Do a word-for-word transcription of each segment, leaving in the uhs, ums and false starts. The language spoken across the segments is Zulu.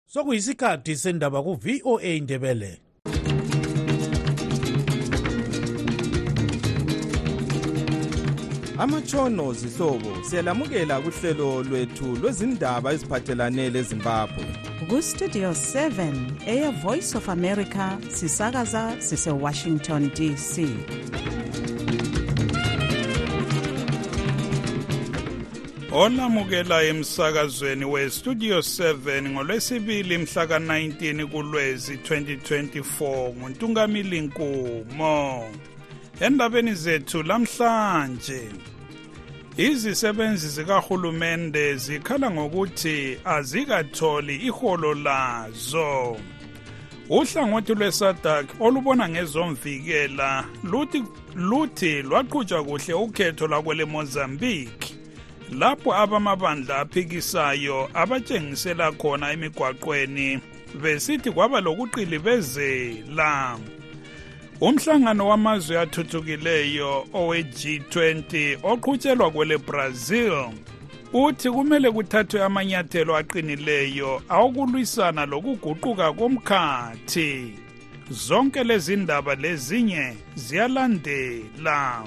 Sokuyisikhathi sendaba ku V O A Ndebele. Amatshono zihlobo siyalamukela kuhlelo lwethu lwezindaba eziphathelane leZimbabwe. Ku Studio seven Air Voice of America sisakaza sise Washington D C. Olamukela emsakazweni we Studio seven ngolwesibili mhla ka nineteen kuLwezi twenty twenty-four nguNtungamili Nkumo. Endabeni zethu lamhlanje izisebenzi zikahulumende zikhala ngokuthi azikatholi iholo lazo. Uhlangothi lweSADC olubona ngezomvikela luthi luthi lwaqhutshwa kuhle ukhetho lakwele Mozambique lapho abamabandla aphikisayo abatshengisela khona emigwaqweni besithi kwaba lokuqilibezela. Umhlangano wamazwe athuthukileyo owe G twenty oqhutshelwa kwele Brazil uthi kumele kuthathwe amanyathelo aqinileyo awokulwisana lokuguquka komkhathi. Zonke lezi ndaba lezinye ziyalandela.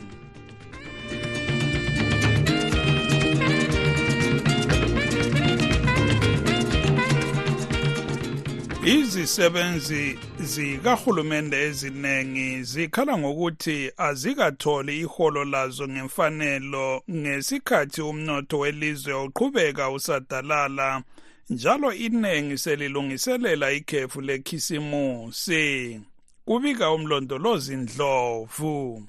Izisebenzi zikahulumende ezinengi zikhala ngokuthi azikatholi iholo lazo ngemfanelo ngesikhathi umnotho welizwe uqhubeka usadalala njalo inengi selilungiselela ikhefu lekhisimusi. Kubika umlondolozi Ndlovu.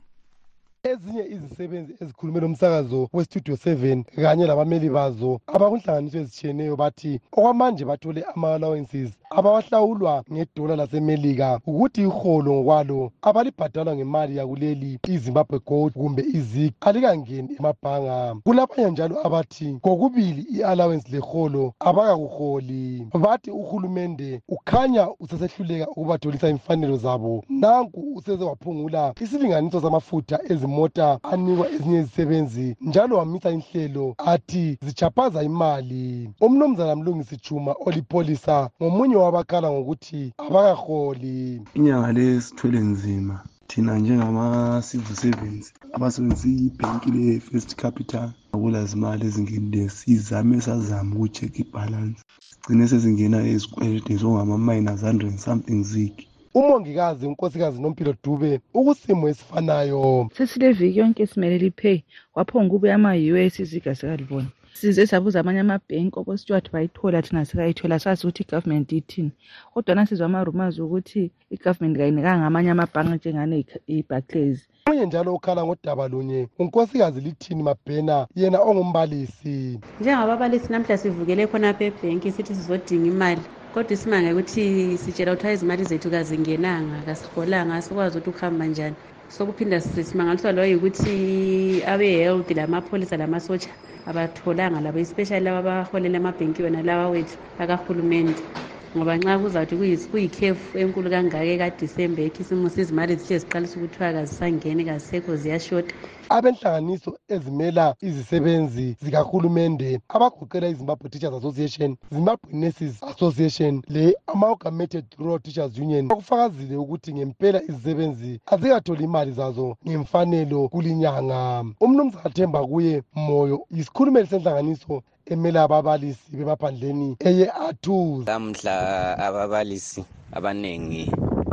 Ezinye izisebenzi ezikhulumela umsakazo weStudio seven kanye labameli bazo abakunhlanganiso ezitshiyeneyo bathi okwamanje bathole ama-allowances abawahlawulwa ngedola lasemelika ukuthi iholo ngokwalo abalibhadalwa ngemali yakuleli iZimbabwe Gold kumbe iZig alikangeni emabhanga. Kulabanye njalo abathi kokubili i-allowance leholo abakakuholi. Bathi uhulumende ukhanya usesehluleka ukubatholisa imfanelo zabo. Nanku useze waphungula isilinganiso samafutha ezimota anikwa ezinye izisebenzi njalo wamisa inhlelo athi zichaphaza imali. Umnumzana Mlungisi Chuma olipolisa ngomunye wabakhala ngokuthi abakaholi. Inyanga lesithwele nzima thina njengama-civil servants abasebenzisa ibhenki le-First Capital akulazimali ezingenile sizame sazama uku-check ibalance sigcine sezingena ezikweleti zongama-minus one hundred something zig. Umongikazi unkosikazi Nompilo Dube ukusimo esifanayo. Sesileviki yonke simele lipay waphonga ubuya ama-U S iziga sikalibona. Size sabuza amanye amabhenki okwesithiwa bayithola thina sikayithola sazi ukuthi igovernment ithini. Kodwa nasizwa ama-rumors ukuthi igovernment kayinikanga amanye amabhanki njengane i-Barclays. Omunye njalo ukhala ngodaba lunye unkosikazi Lithini Mabhena yena ongumbalisi. Njengababalisi namhla sivukele khonapha ebhenki sithi sizodinga imali. Kodwa isimanga ukuthi sitshela ukuthi izimali zethu kazingenanga kasiholanga sikwazi ukuthi ukuhamba njani. Sokuphinda sisimangaliswa lo ukuthi abe-health lamapholisa lamasotsha abatholanga labo especially laba abaholela amabhenki wona lawa wethu akahulumende. Ngoba nxa kuzathi kuyikhefu enkulu kangaka kaDisemba ekhisimusi izimali zihle ziqalisa ukuthiwa kazisangeni kazisekho ziyashota. Abenhlanganiso ezimela izisebenzi zikahulumende abagoqela iZimbabwe Teachers Association, Zimbabwe Nurses Association le Amalgamated Rural Teachers Union bakufakazile ukuthi ngempela izisebenzi azikatholi imali zazo ngemfanelo kulinyanga. Umnumzana Themba kuye Moyo isikhulumeli senhlanganiso emela ababalisi bemaphandleni eye Athu. Lamhla ababalisi abanengi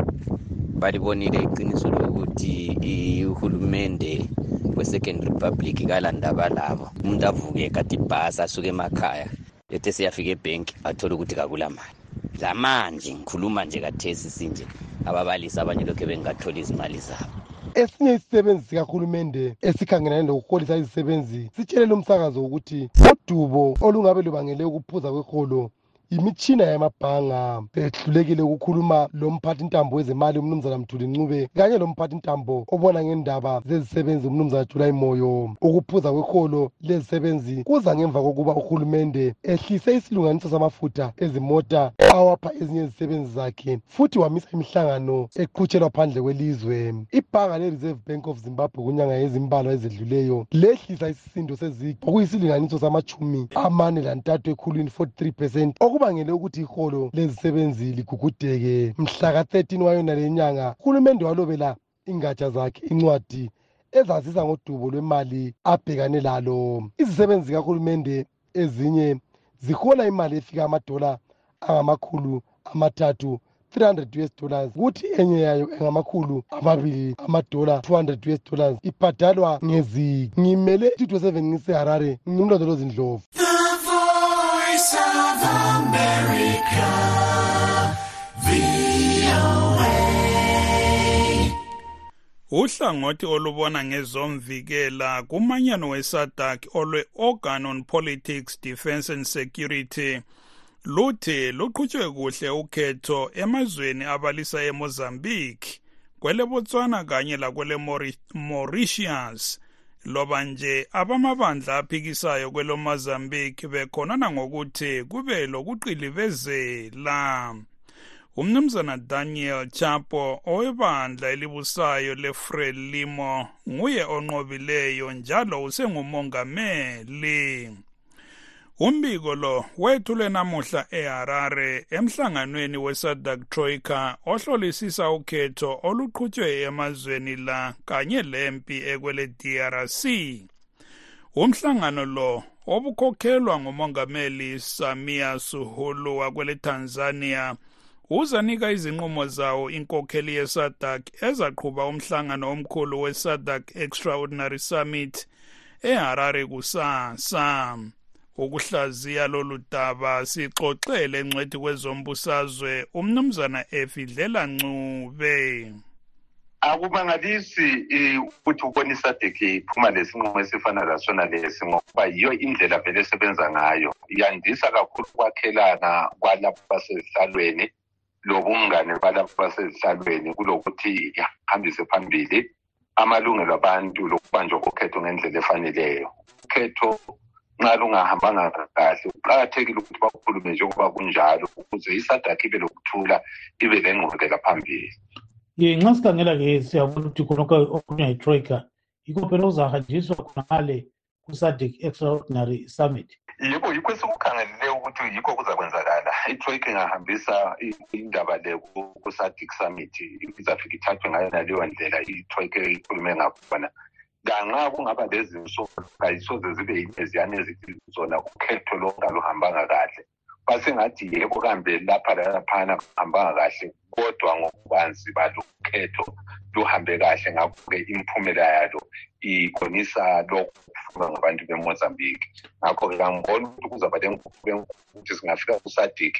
balibonile iqiniso lokuthi uhulumende we-Second Republic kalandaba labo. Umuntu avuke kati ibhasi asuke emakhaya ethe siyafika ebhenki athola ukuthi kakula mali. Zamanje ngikhuluma nje kathesi sinje ababalisi abanye lokho bengatholi izimali zabo. Esinye isisebenzi sikahulumende esikhangelane lokuholisa izisebenzi sitshelela umsakazo ukuthi udubo olungabe lubangele ukuphuza kweholo imitshina yamabhanga. Behlulekile ukukhuluma lomphathi intambo wezemali umnumzana Mthuli Ncube kanye lomphathi intambo obona ngendaba zezisebenzi umnumzana July Moyo. Ukuphuza kweholo lezisebenzi kuza ngemva kokuba uhulumende ehlise isilunganiso samafutha ezimota awapha ezinye izisebenzi zakhe futhi wamisa imihlangano eqhutshelwa phandle kwelizwe. Ibhanga le-Reserve Bank of Zimbabwe kunyanga yezimbalwa ezedluleyo lehlisa isisindo sezigi okuyisilinganiso samachumi amane lantathu ekhulwini forty-three percent okubangele ukuthi iholo lezisebenzi ligugudeke. Mhla ka-thirteen wayona le nyanga uhulumende walobela ingatsha zakhe incwadi ezazisa ngodubo lwemali abhekane lalo. Izisebenzi zikahulumende ezinye zihola imali efika amadola angamakhulu amathathu three hundred U S dollars kuthi enye yayo engamakhulu amabili amadola two hundred U S dollars ibhadalwa ngezi. Ngimele Studio seven ngiseHarare, ngimlondolozi Ndlovu. The Voice of America, V O A. Uhlangothi olubona ngezomvikela kumanyano weSADC olwe-Organ on Politics, Defence and Security luthi luqhutshwe kuhle ukhetho emazweni abalisa eMozambique, kwele Botswana kanye lakwele Mauritius. Loba nje abamabandla aphikisayo kwelo Mozambique bekhonana ngokuthi kube lokuqilivezela. Umnumzana Daniel Chapo owebandla elibusayo leFrelimo nguye onqobileyo njalo usengumongameli. Umbiko lo wethule namuhla eHarare emhlanganweni weSADC Troika ohlolisisa ukhetho oluqhutshwe emazweni la kanye lempi ekwele D R C. Umhlangano lo obukhokhelwa ngumongameli Samia Suluhu wakwele Tanzania uzanika izinqumo zawo inkokheli yeSADC ezaqhuba umhlangano omkhulu weSADC Extraordinary Summit eHarare kusasa. Ukuhlaziya lolu daba sixoxele encwadi kwezombusazwe umnumzana Efidlela Ncube. Akubangalisi ukuthi ubona iSADC iphuma lesinqumo esifana lasona lesi ngoba yiyo indlela vele esebenza ngayo. Yandisa kakhulu kwakhelana kwalapho basezihlalweni lobungane balapho basezihlalweni kulokuthi ihambise phambili amalungelo abantu lokubanjwa kokhetho ngendlela efaneleyo. Ukhetho nxa lungahambanga kahle kuqakathekile ukuthi bakhulume njengoba kunjalo ukuze iSADC ibe lokuthula ibe lengqubekela phambili. Nxa sikhangela-ke siyabona ukuthi khonokho okunya yiTroika yikho phela uzahanjiswa khonale ku-SADC Extraordinary Summit. Yebo, yikho esikukhangelele ukuthi yikho kuzakwenzakala. iTroika ingahambisa indaba le ku-SADC Summit izafika ithathwe ngayo naleyo ndlela iTroika ikhulume ngakhona. Kanxa kungaba lezinso kayisoze zibe eziyane ezithi zona ukhetho longaluhambanga kahle. Basengathi yebo kambe lapha laphana kuhambanga kahle kodwa ngokubanzi balo ukhetho luhambe kahle ngakho-ke imiphumela yalo ikhonisa lokhu kufunwa ngabantu beMozambique. Ngakho-ke angiboni ukuthi kuzaba lenguquko ukuthi singafika kuSADC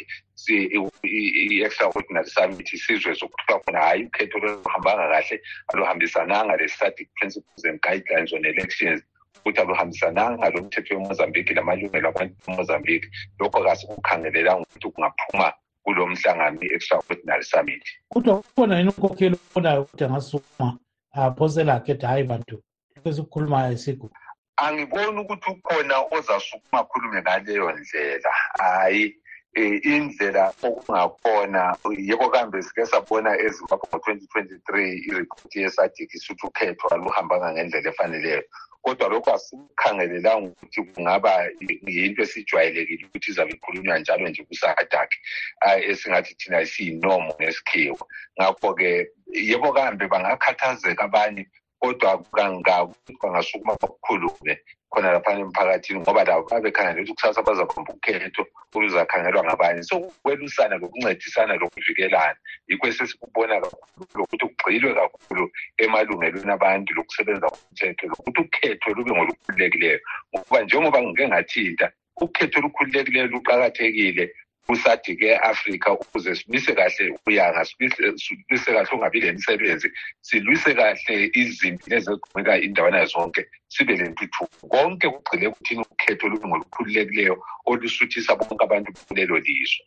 i-Extraordinary Summit isizwe sokuthula khona hayi ukhetho luhambanga kahle aluhambisananga le-SADC principles and guidelines on elections ukuthi aluhambisananga lo mthetho weMozambique lamalungelo abantu beMozambique. Lokho kasikukhangelela ukuthi kungaphuma kulo mhlangano i-Extraordinary Summit. Kodwa kukhona yini ukhokhelo obonayo ukuthi angasukuma aphosela akhetha hayi bantu esikhulumayo isigu? Angiboni ukuthi ukhona ozasukuma akhulume ngaleyo ndlela. Hayi indlela okungakhona yebo kambe sike sabona eZimbabwe ngo-twenty twenty-three ireport yeSADC isuthi ukhetho aluhambanga ngendlela efaneleyo. Kodwa lokho asikukhangelelanga ukuthi kungaba yinto esijwayelekile ukuthi izabe ikhulunywa njalo nje kuSADC esingathi thina siyinomo ngesikhiwo. Ngakho-ke yebo kambe bangakhathazeka abanye kodwa kangakuthi bangasukuma kakhulume khona lapha emphakathini ngoba labo babekhangela ukuthi kusasa bazabamba ukhetho oluzakhangelwa ngabanye. So ukwelusana lokuncedisana lokuvikelana yikho esesikubona kakhulu lokuthi kugxilwe kakhulu emalungelweni abantu lokusebenza komthetho lokuthi ukhetho lube ngolukhululekileyo ngokuba njengoba ngike ngathinta ukhetho olukhululekileyo luqakathekile kuSADC e-Afrika ukuze simise kahle ukuyanga simise kahle ungabi lemisebenzi silwise kahle izimpi ezigqumeka indawana zonke sibe lentuthuko konke kugcile ukuthini ukhetho olungolukhululekileyo olusuthisa bonke abantu kulelo lizwe.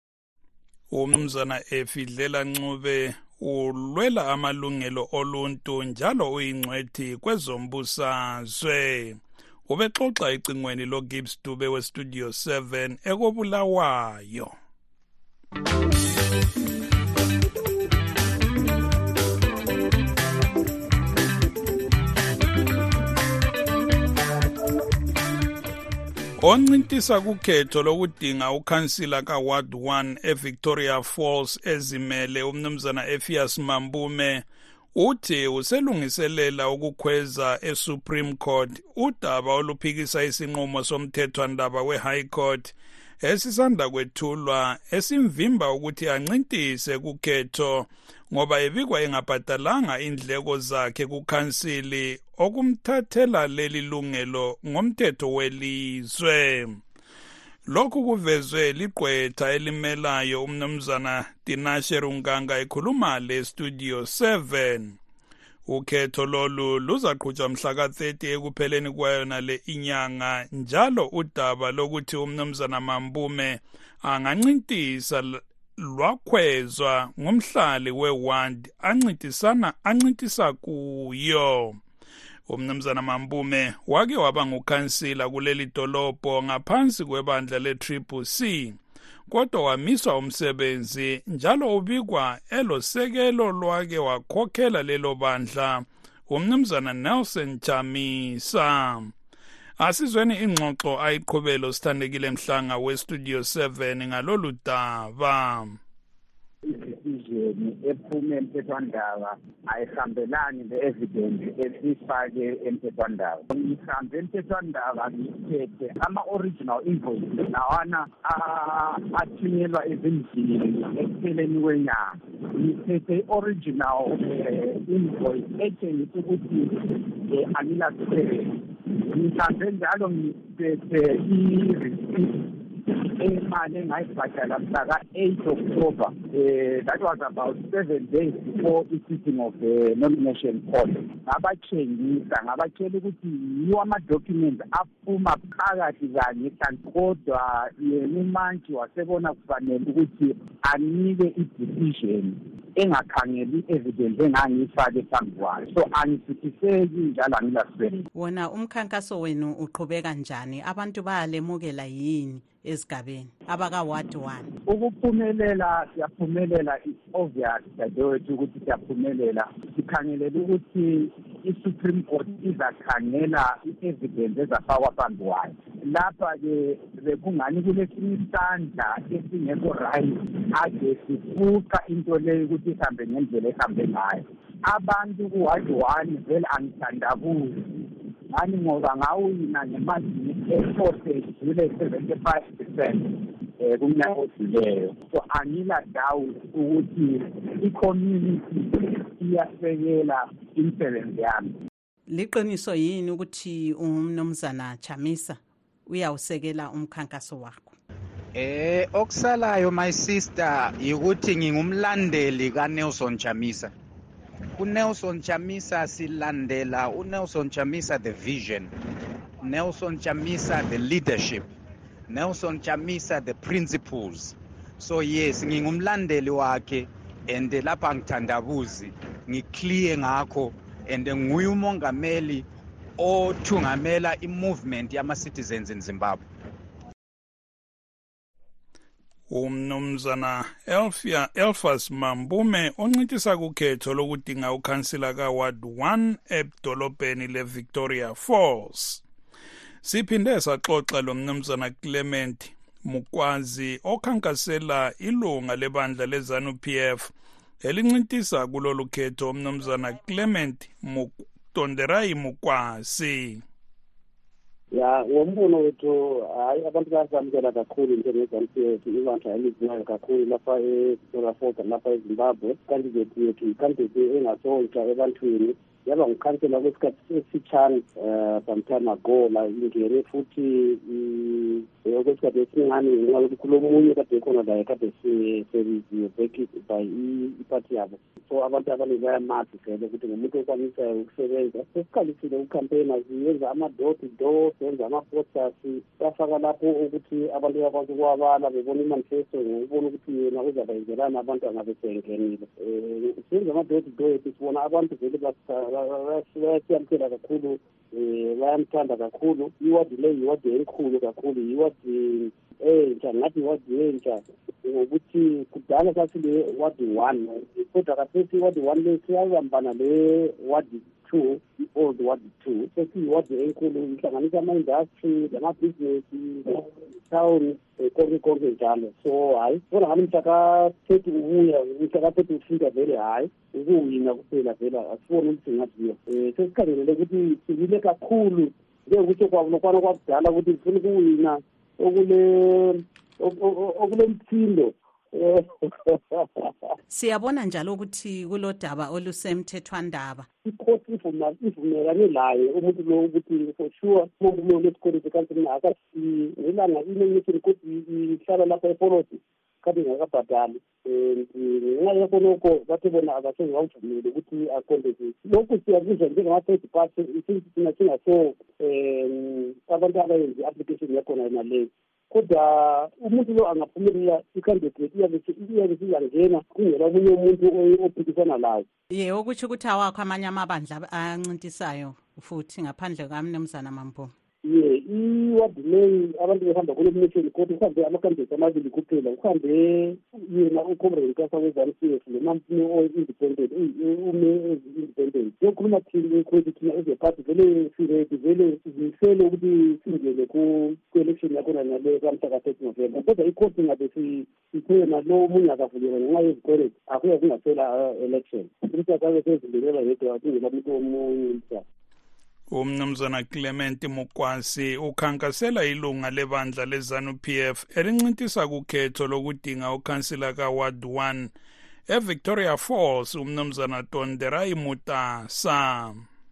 Umnumzana Efidlela Ncube ulwela amalungelo oluntu njalo uyingcwethi kwezombusazwe. Ubexoxa icingweni lo Gibbs Dube we Studio seven ekobulawayo. oncintisa kukhetho lokudinga ukhansila ka-Ward one eVictoria Falls ezimele umnumzana Ephias Mambume uthi uselungiselela ukukhweza eSupreme Court udaba oluphikisa isinqumo somthethwandaba we-High Court esisanda kwethulwa esimvimba ukuthi ancintise kukhetho ngoba ebikwa engabhadalanga indleko zakhe kukhansili okumthathela leli lungelo ngomthetho welizwe. Lokhu kuvezwe liqwetha elimelayo umnumzana Tinashe Runganga ekhuluma le-Studio seven. Ukhetho lolu luzaqhutshwa mhla ka thirty ekupheleni kwayona le inyanga njalo udaba lokuthi umnumzana Mambume angancintisa lwakhwezwa ngumhlali we-ward ancintisana ancintisa kuyo. Umnumzana Mambume wake waba ngukhansila kuleli dolobho ngaphansi kwebandla le-Triple C kodwa wamiswa umsebenzi njalo ubikwa elosekelo lwake wakhokhela lelo bandla umnumzana Nelson Chamisa. Asizweni ingxoxo ayiqhubelo sithandekile Mhlanga we-Studio seven ngalolu daba. Decision ephume emthethwandaba ayihambelani ne-evidence esifake emthethwandaba. Ngihambe emthethwandaba ngithethe ama-original invoice lawana athunyelwa ezindlini ekupheleni kwenyanga. Ngithethe i-original invoice etshengisa ukuthi angilasebenzi. Ngihambe njalo ngithethe i-receipt imali engayibhadala mhla ka-eight October. Uh, that was about seven days before the sitting of the nomination court. Ngabatshengisa ngabatshela ukuthi yiwo ama-documents aphuma phakathi kanye kanti kodwa yena umantshi wasebona kufanele ukuthi anike i-decision engakhangeli i-evidence engangiyifake phambi kwayo. So angisithiseki njalo angilasebenzi. Wona umkhankaso wenu uqhubeka njani? Abantu bayalemukela yini esigabeni abaka-Ward one? Ukuphumelela siyaphumelela is-obvious dadewethu ukuthi siyaphumelela. Sikhangelela ukuthi i-Supreme Court izakhangela i-evidence ezafakwa phambi kwayo. Lapha-ke bekungani kulesinye isandla esingekho right ade sifuqa into leyo ukuthi ihambe ngendlela ehambe ngayo. Abantu ku-Ward one vele angithandabuzi ngani ngoba ngawina ngemali eforty edlule seventy-five percent eh kumnyaka odluleyo. So angila doubt ukuthi i-community iyasekela imisebenzi yami. Liqiniso yini ukuthi umnumzana Chamisa uyawusekela umkhankaso wakho? Eh okusalayo my sister ukuthi ngingumlandeli kaNelson Chamisa. uNelson Chamisa silandela uNelson Chamisa the vision, Nelson Chamisa the leadership, Nelson Chamisa the principles. So yes, ngingumlandeli wakhe and lapha ngithandabuzi ngiclear ngakho and nguye umongameli othungamela i-movement yama-citizens in Zimbabwe. Umnumzana Elfia Elphas Mambume oncintisa kukhetho lokudinga ukhansila ka-Ward one edolobheni le-Victoria Falls. Siphinde saxoxa lo mnumzana Clement Mukwazi okhankasela ilunga lebandla le-ZANU P F elincintisa kulolu khetho umnumzana Clement Mutonderai Mukwazi. Ya ngombono wethu hayi abantu basamkela kakhulu njenge-ZANU P F ibantu ayiliziwayo kakhulu lapha e-Victoria Falls lapha eZimbabwe. Candidate yethu i-candidate engasontsha ebantwini yaba ngukhansela kwesikhathi esifitshane sometime ago la ingene futhi okwesikhathi esincane ngenxa yokuthi kulomunye kade khona la kade seviziwe back by iphathi yabo. So abantu abaningi bayamazi vele ukuthi ngumuntu okwanisayo ukusebenza. Sesiqalisile ukukhampeyina siyenza ama-door to door, senza ama-posters, safaka lapho ukuthi abantu bakwazi ukuwabala bebona imanifesto ngokubona ukuthi yena uzabayenzelani abantu angabe sengenile. Senza ama-door to door sibona abantu vele bayasiyamkela kakhulu, bayamthanda kakhulu. Iwadi le iwadi enkulu kakhulu, iwadi entsha ngathi iwadi entsha ngokuthi kudala sathi le wadi one kodwa kasethi iwadi one le siyabambana le wadi two, i-old ward two. Sesiyi-ward enkulu ihlanganisa ama-industry, lama-business, town, konke konke njalo. So hayi, bona ngami mhla ka-thirty ubuya, mhla ka-thirty ufika vele hayi, ukuwina kuphela vele asifoni ukuthi ngaziyo. Um sesikhangelele ukuthi sibile kakhulu njengokuthi kwakwana kwakudala ukuthi sifuna ukuwina okule okule mthindo. Siyabona njalo ukuthi kulodaba olusemthethwandaba. Ikhosi ivumelane laye umuntu lo ukuthi for sure umuntu lesikole sekanti akasi ngelanga inemission ukuthi ihlala lapha ePoloti kade ngakabhadali. Ngenxa yakho lokho bathe bona abasengawuvumeli ukuthi akondeze. Lokhu siyakuzwa njengama-third party isince thina singaso um abantu abayenza i-application yakhona naleyo. Kodwa umuntu lo angaphumelela i-candidate iyabe sizangena kungela omunye umuntu ophikisana layo. Ye okutsho ukuthi awakho amanye amabandla ancintisayo futhi ngaphandle kaMnumzana Mambo. Ye iward leyi abantu behamba kule-nomination court kuhambe ama-candidate amabili kuphela kuhambe yena uComrade Nkasa we-Z A N U P F nomampini o-independent ume ezi-independent. Yokhuluma thina ikhodi thina ezephathi vele siredi vele zihlele ukuthi singene ku-election yakhona nale kamhla ka-thirty November. Kodwa ikhodi ngabe sithe nalo omunye akavuleka ngenxa yezikweleti akuya kungasela election. Ukuthi akabe sezilelela yedwa kungela muntu omunye umhlaba. Umnumzana Clement Mukwasi ukhankasela ilunga lebandla le-Z A N U P F elincintisa kukhetho lokudinga ukhansila ka-Ward one eVictoria Falls umnumzana Tonderai Mutasa.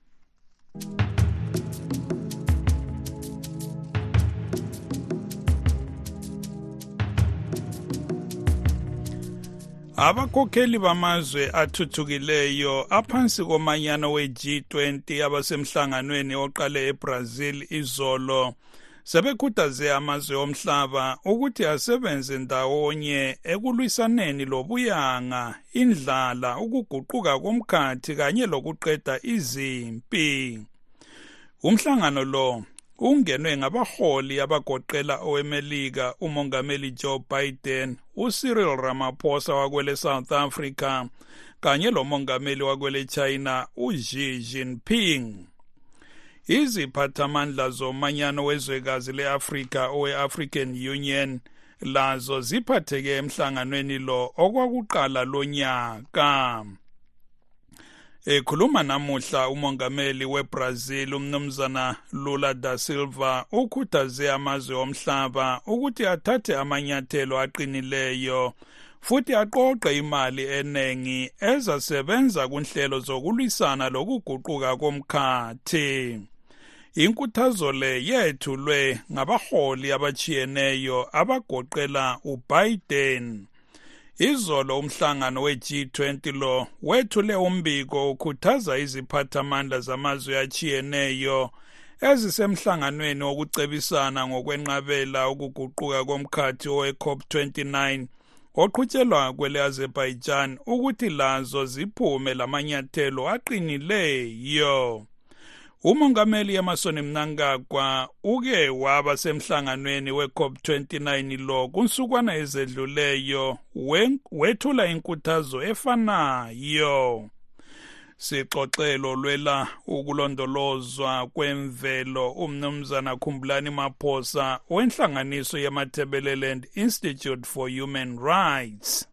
Abakhokheli bamazwe athuthukileyo aphansi komanyano we-G twenty abasemhlanganweni oqale eBrazil izolo sebekhuthaze amazwe omhlaba ukuthi asebenze ndawonye ekulwisaneni lobuyanga, indlala, ukuguquka komkhathi kanye lokuqeda izimpi. Umhlangano lo ungenwe ngabaholi abagoqela owemelika umongameli Joe Biden, uCyril Ramaphosa wakwele South Africa kanye lomongameli wakwele China uXi Jinping. Iziphathamandla zomanyano wezwekazi le-Afrika owe-African Union lazo ziphatheke emhlanganweni lo okwakuqala lonyaka. Ekhuluma namuhla umongameli weBrazil umnumzana Lula da Silva ukhuthaze amazwe omhlaba ukuthi athathe amanyathelo aqinileyo futhi aqoqe imali enengi ezasebenza kunhlelo zokulwisana lokuguquka komkhathi. Inkuthazo le yethulwe ngabaholi abachiyeneyo abagoqela uBiden. Izolo umhlangano we-G twenty lo wethule umbiko ukhuthaza iziphathamandla zamazwe achiyeneyo ezisemhlanganweni wokucebisana ngokwenqabela ukuguquka komkhathi owe-COP twenty-nine oqhutshelwa kwele-Azerbaijan ukuthi lazo ziphume lamanyathelo aqinileyo. Umongameli Emmerson Mnangagwa uke waba semhlanganweni we-COP twenty-nine lo kunsukwana ezedluleyo wethula inkuthazo efanayo. Sixoxelo lwela ukulondolozwa kwemvelo umnumzana Khumbulani Maphosa wenhlanganiso yeMatabeleland Institute for Human Rights.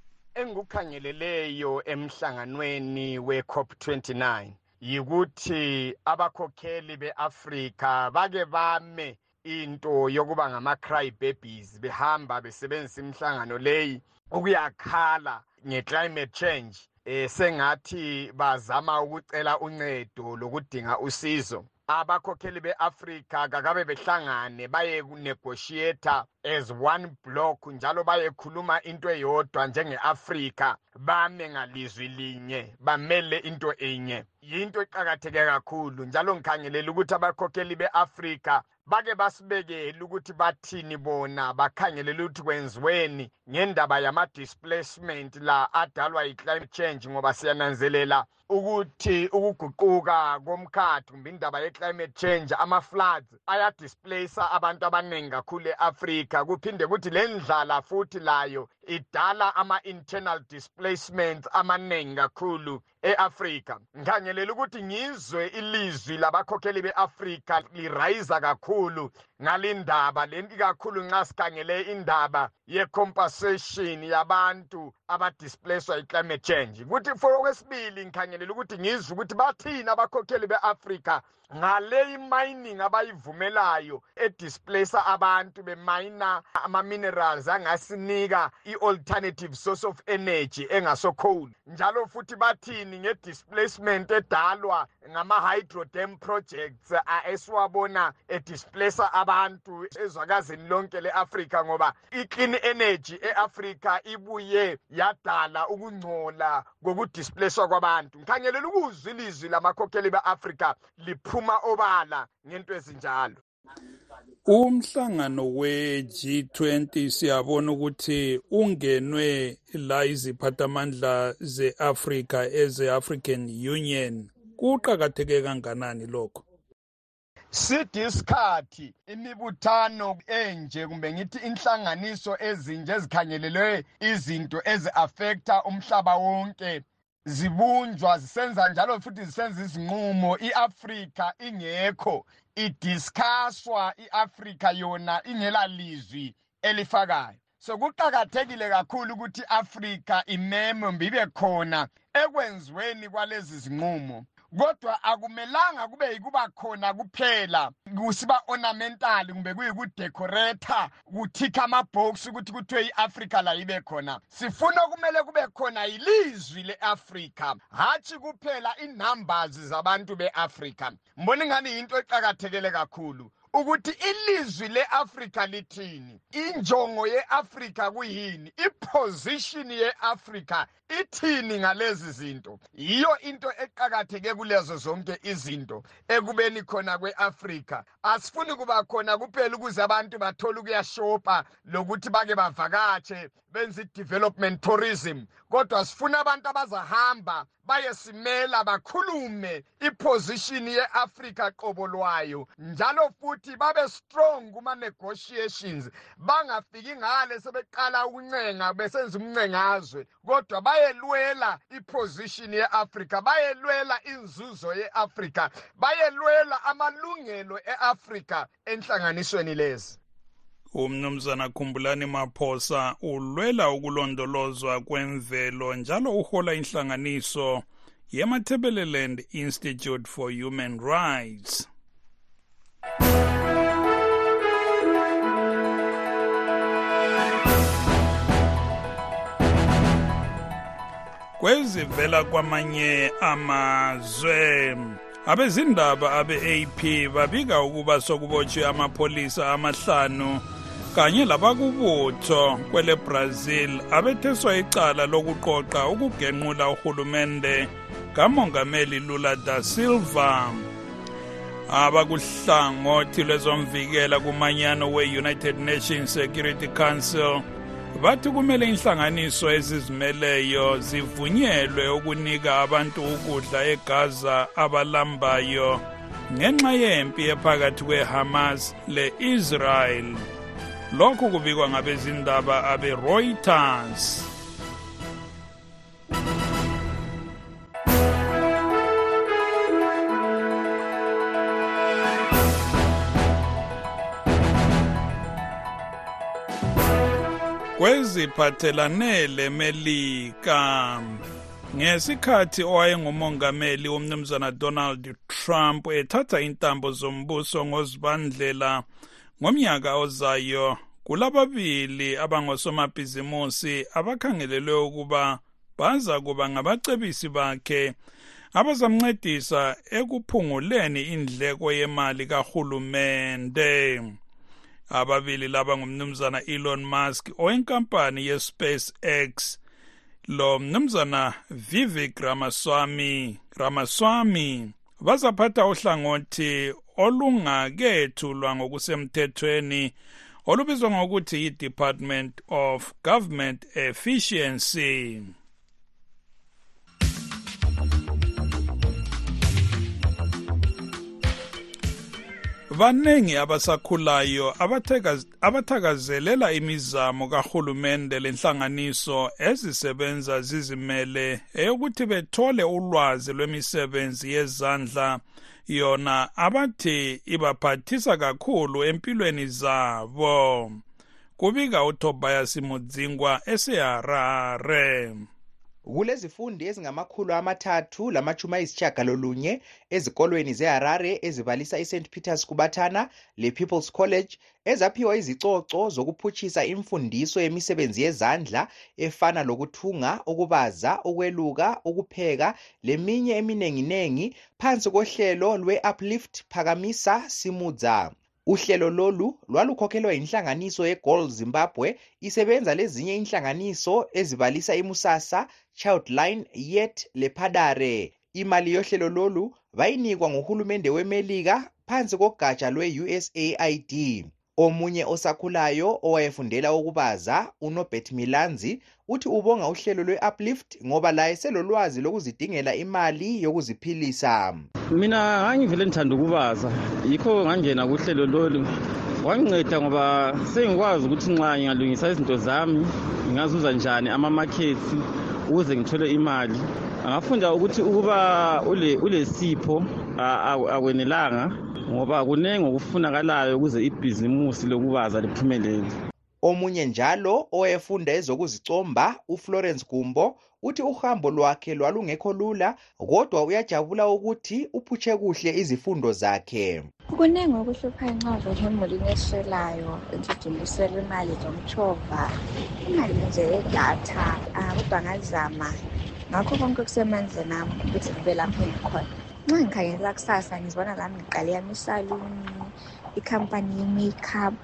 Engikukhangeleleyo emhlanganweni we-COP twenty-nine yikuthi abakhokheli beAfrika bake bame into yokuba ngama-cry babies behamba besebenzisa imihlangano leyi ukuyakhala nge-climate change. Eh sengathi bazama ukucela uncedo lokudinga usizo. Abakhokheli beAfrika kakabe behlangane baye negotiate as one block njalo bayekhuluma into eyodwa njenge-Afrika bame ngalizwi linye bamele into enye. Yinto eqhakatheke kakhulu njalo ngikhangelela ukuthi abakhokheli beAfrika bake basibekela ukuthi bathini bona bakhangelela ukuthi kwenziweni ngendaba yama-displacement la adalwa yi-climate change ngoba siyananzelela ukuthi ukuguquka komkhathi kumbe indaba ye-climate change ama-floods ayadisplace abantu abaningi kakhulu e-Afrika kuphinde kuthi le ndlala futhi layo idala ama-internal displacements amaningi kakhulu e-Afrika. Ngikhangelela ukuthi ngizwe ilizwi labakhokheli be-Afrika lirayisa kakhulu ngalindaba lenti kakhulu nxa sikhangele indaba ye-compensation yabantu abadisplaced yi-climate change. Ukuthi for okwesibili ngikhangelela ukuthi ngizwe ukuthi bathina abakhokheli be-Afrika ngale mining abayivumelayo edisplace abantu bemayina ama-minerals angasinika i-alternative source of energy engaso coal. Njalo futhi bathini nge-displacement edalwa ngama-hydrodam projects esiwabona edisplace abantu ezwekazini lonke le-Afrika, ngoba i-clean energy e-Afrika ibuye yadala ukungcola kokudisplacewa kwabantu. Ngikhangelela ukuzwa ilizwi lamakhokheli be-Afrika liphuma obala ngento ezinjalo. Umhlangano we-G twenty siyabona ukuthi ungenwe la iziphathamandla ze-Afrika eze-African Union. Kuqakatheke kanganani lokho? Sithi isikhathi imibuthano enje kumbe ngithi inhlanganiso ezinje ezikhangelelwe izinto ezi-affecta umhlaba wonke zibunjwa zisenza njalo futhi zisenza izinqumo, i-Afrika ingekho idiscusswa, i-Afrika yona ingela lizwi elifakayo. So kuqakathekile kakhulu ukuthi i-Afrika imeme mbibe khona ekwenziweni kwalezi zinqumo. Kodwa akumelanga kube yikuba khona kuphela kusiba ornamental kumbe kuyikudecorate kuthika amabhox ukuthi kuthiwe i-Afrika la ibe khona. Sifuna kumele kube khona ilizwi le-Afrika, hatshi kuphela i-numbers zabantu be-Afrika. Mbona ngani into eqakathekile kakhulu ukuthi ilizwi le-Afrika lithini, injongo ye-Afrika kuyini, iposition ye-Afrika ithini ngalezi zinto. Iyo into eqakatheke kulezo zonke izinto ekubeni khona kwe-Afrika. Asifuni kuba khona kuphela ukuze abantu bathole ukuyashopa lokuthi bake bavakatshe benze development tourism, kodwa sifuna abantu abazahamba bayesimela bakhulume iposition ye-Afrika qobo lwayo, njalo futhi babe strong kuma negotiations, bangafiki ngale sebeqala ukuncenga besenza umncengazwe, kodwa bayelwela iposition ye-Afrika, bayelwela inzuzo ye-Afrika, bayelwela amalungelo e-Afrika enhlanganisweni lezi. Umnumzana Khumbulani Maphosa ulwela ukulondolozwa kwemvelo njalo uhola inhlanganiso ye-Matabeleland Institute for Human Rights. Kwezivela kwamanye amazwe, abezindaba abe-A P babika ukuba sokubotshwe amapolisa amahlanu kanye labakubutho kwele Brazil abetheswa icala lokuqoqa ukugenqula uhulumende kaMongameli Lula da Silva. Abakuhlangothi lwezomvikela kumanyano we-United Nations Security Council bathi kumele inhlanganiso ezizimeleyo zivunyelwe ukunika abantu ukudla eGaza abalambayo ngenxa yempi ephakathi kweHamas le-Israel. Lokhu kubikwa ngabezindaba abe-Reuters. Kweziphathelane leMelika, ngesikhathi owayengumongameli umnumzana Donald Trump ethatha intambo zombuso ngoZibandlela ngomnyaka ozayo, kulababili abangosomabhizimusi abakhangelelwe ukuba baza kuba ngabacebisi bakhe abazamncedisa ekuphunguleni indleko yemali kahulumende. Ababili laba ngumnumzana Elon Musk owenkampani ye-SpaceX lo mnumzana Vivek Ramaswamy Ramaswamy bazaphatha uhlangothi olungakethulwa ngokusemthethweni olubizwa ngokuthi yi-Department of Government Efficiency. Vanengi abasakhulayo abathakazelela imizamo kahulumende lenhlanganiso ezisebenza zizimele eyokuthi bethole ulwazi lwemisebenzi yezandla yona abathi ibaphathisa kakhulu empilweni zabo. Kubika uTobias Mudzingwa eseHarare. Kulezifundi ezingamakhulu amathathu lamachuma ayisitshiyagalolunye ezikolweni zeHarare ezibalisa iSaint Peter's Kubathana lePeople's College ezaphiwa izicoco zokuphutshisa imfundiso yemisebenzi yezandla efana lokuthunga, ukubaza, ukweluka, ukupheka leminye eminenginengi phansi kohlelo lwe-Uplift Phakamisa Simudza. Uhlelo lolu lwalukhokhelwa inhlanganiso yeGoal Zimbabwe isebenza lezinye inhlanganiso ezibalisa iMusasa, Childline, Yet lePadare. Imali yohlelo lolu bayinikwa nguhulumende weMelika phansi kogatsha lwe-U S A I D. Omunye osakhulayo owayefundela ukubaza, uNobert Milanzi, uthi ubonga uhlelo lwe-Uplift ngoba laye selolwazi lokuzidingela imali yokuziphilisa. Mina ngangivele ngithanda ukubaza, yikho ngangena kuhlelo lolu. Wanginceda ngoba sengikwazi ukuthi nxa ngingalungisa izinto zami ngingazuza njani ama-markets ukuze ngithole imali. Angafunda ukuthi ukuba ule ulesipho akwenelanga ngoba kunenge okufunakalayo ukuze ibhizimusi lokubaza liphumelele. Omunye njalo owayefunda ezokuzicomba uFlorence Gumbo uthi uhambo lwakhe lwalungekho lula kodwa uyajabula ukuthi uphutshe kuhle izifundo zakhe. Kunenge ukuhlupha nxa vele emulini eswelayo entshuduluselwa imali zomtshova imali nje yedatha kodwa ngazama ngakho konke kusemandleni ami ukuthi ngibe lapho ngikhona. Nxa ngikhangela kusasa ngizibona lami ngiqale yami isaluni ikhampani ye-makeup.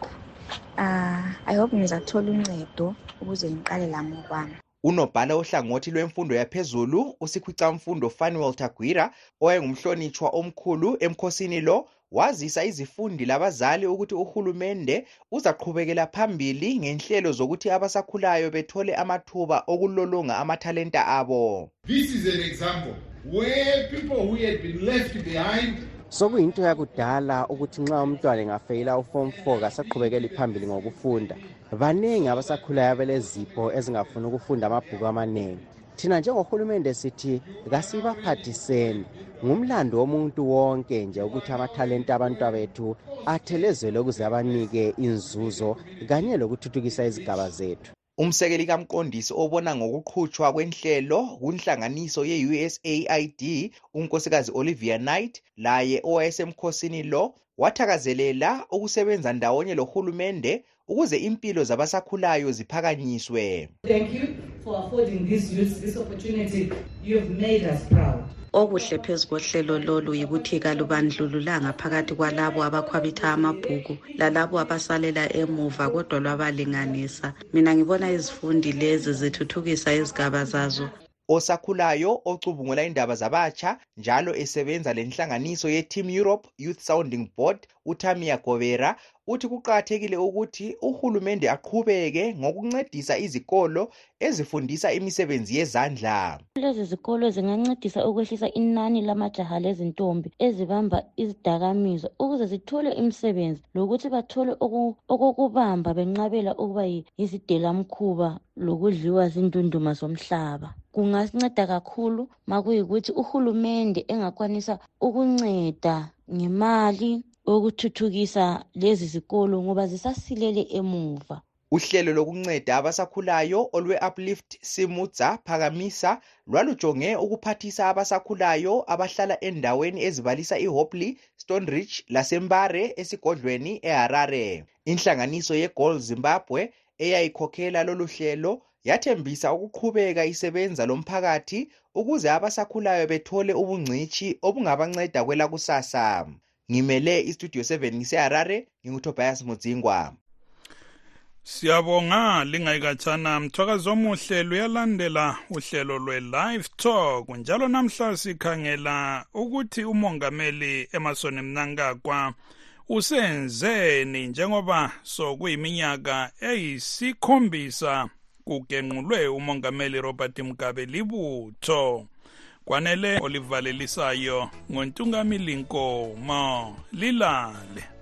Uh, I hope ngizathola uncedo ukuze ngiqale lami ngokwami. Unobhala ohlangothi lwemfundo yaphezulu uSikhwicamfundo Fanuel Tagwira owayengumhlonitshwa omkhulu emkhosini lo wazisa izifundi labazali ukuthi uhulumende uzaqhubekela phambili ngenhlelo zokuthi abasakhulayo bethole amathuba okulolonga amathalenta abo. This is an example where people who had been left behind Sokuyinto yakudala ukuthi nxa umntwana engafeyila uform four kasaqhubekela phambili ngokufunda. Baningi abasakhulayo belezipho ezingafuna ukufunda amabhuku amanengi. Thina njengohulumende sithi kasibaphathiseni. Ngumlando womuntu wonke nje ukuthi amathalenta abantu abethu athelezele ukuze abanike inzuzo kanye lokuthuthukisa izigaba zethu. Umsekeli kamqondisi obona ngokuqhutshwa kwenhlelo kunhlanganiso ye-U S A I D unkosikazi Olivia Knight laye owayesemkhosini lo wathakazelela ukusebenza ndawonye lohulumende ukuze impilo zabasakhulayo ziphakanyiswe. Thank you for affording this youth this opportunity. You have made us proud. Okuhle phezu kohlelo lolu yikuthi kalubandlululanga phakathi kwalabo abakhwabitha amabhuku lalabo abasalela emuva kodwa lwabalinganisa. Mina ngibona izifundi lezi zithuthukisa izigaba zazo. Osakhulayo ocubungula indaba zabatsha njalo esebenza lenhlanganiso ye-Team Europe Youth Sounding Board uTamia Govera uthi kuqakathekile ukuthi uhulumende aqhubeke ngokuncedisa izikolo ezifundisa imisebenzi yezandla. Lezi zikolo zingancedisa ukwehlisa inani lamajaha lezintombi ezibamba izidakamizwa ukuze zithole imisebenzi lokuthi bathole okokubamba benqabela ukuba yizidelamkhuba lokudliwa zindunduma zomhlaba. Kungasinceda kakhulu makuyikuthi uhulumende engakwanisa ukunceda ngemali ukuthuthukisa lezi zikolo ngoba zisasilele emuva. Uhlelo lokunceda abasakhulayo olwe-Uplift Simudza Phakamisa lwalujonge ukuphathisa abasakhulayo abahlala endaweni ezibalisa iHopley, Stoneridge laseMbare esigodlweni eHarare. Inhlanganiso yeGoal Zimbabwe eyayikhokhela lolu hlelo yathembisa ukuqhubeka isebenza lomphakathi ukuze abasakhulayo bethole ubungcishi obungabanceda kwela kusasa. Ngimele iStudio seven ngiseHarare nginguTobias Mudzingwa. Siyabonga lingayikatshana mthwakazi omuhle luyalandela uhlelo lwe-Live Talk njalo namhla sikhangela ukuthi umongameli Emmerson Mnangagwa usenzeni njengoba sokuyiminyaka eyisikhombisa kugenqulwe umongameli Robert Mugabe libutho. Kwanele olivalelisayo ngontungamili Nkomo lilale.